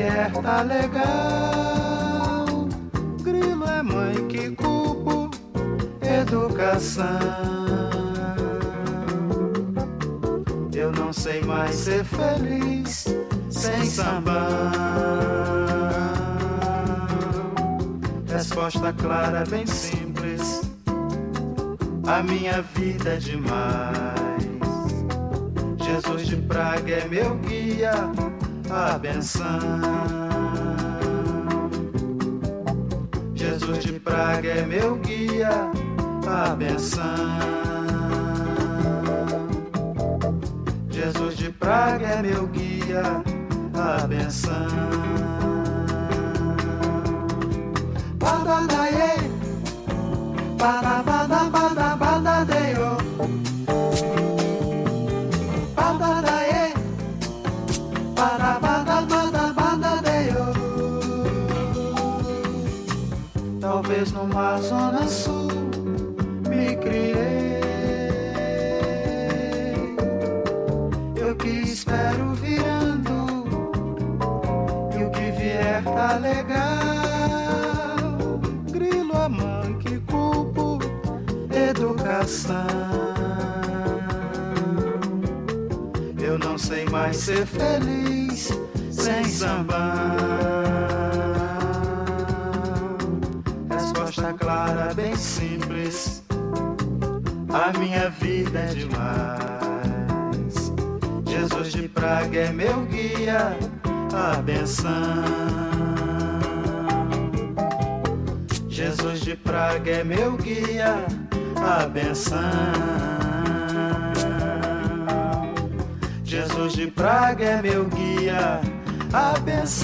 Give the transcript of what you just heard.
vier tá legal. Grilo é mãe que culpo, educação. Eu não sei mais ser feliz sem sambão. Resposta clara, bem simples. A minha vida é demais. Jesus de Praga é meu guia, a benção. Jesus de Praga é meu guia, a benção. Jesus de Praga é meu guia, a benção. Badadaie, badabadabadabadadeio. Badadaie, badabadabadabadadeio. Talvez numa zona sul me criei. Eu que espero virando, e o que vier tá legal. Grilo a mãe que culpo, educação. Eu não sei mais ser feliz sem sambão. Resposta clara, bem simples. A minha vida é demais. Jesus de Praga é meu guia, a benção. Jesus de Praga é meu guia, a benção. Jesus de Praga é meu guia, a benção.